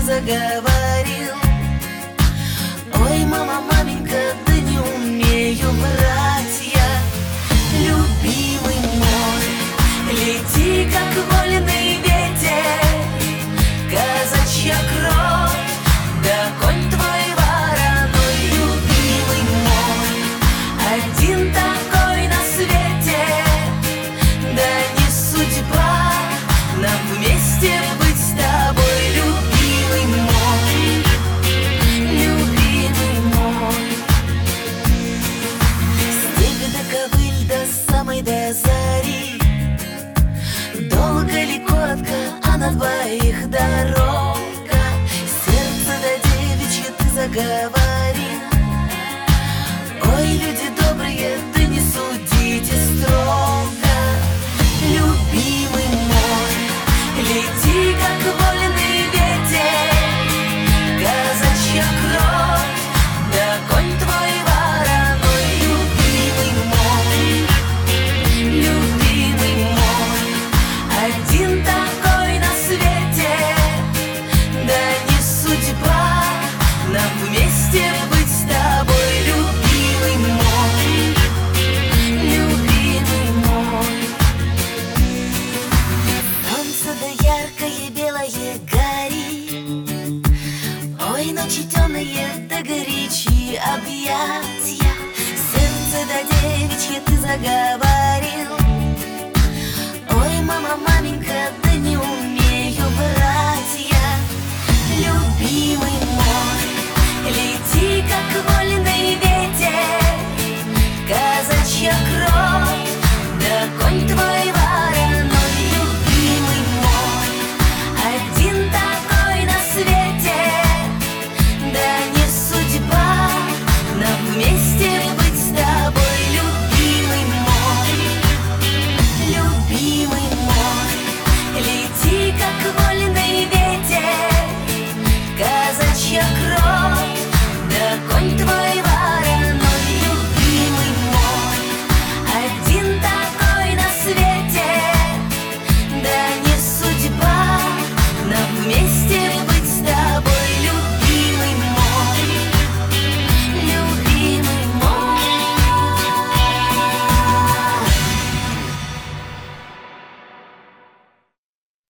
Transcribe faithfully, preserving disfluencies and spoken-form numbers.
заговорил. Ой, мама, маменька, да не умею врать я. Любимый мой, лети, как вольный ветер, казачья кровь, да конь твой вороной. Любимый мой, один такой на свете, да не судьба нам вместе быть с тобой. Любимый мой, любимый мой, степь до ковыль до самой до зари, долго ли, коротко, а на двоих дорога. Сердце до девичье ты заговорил.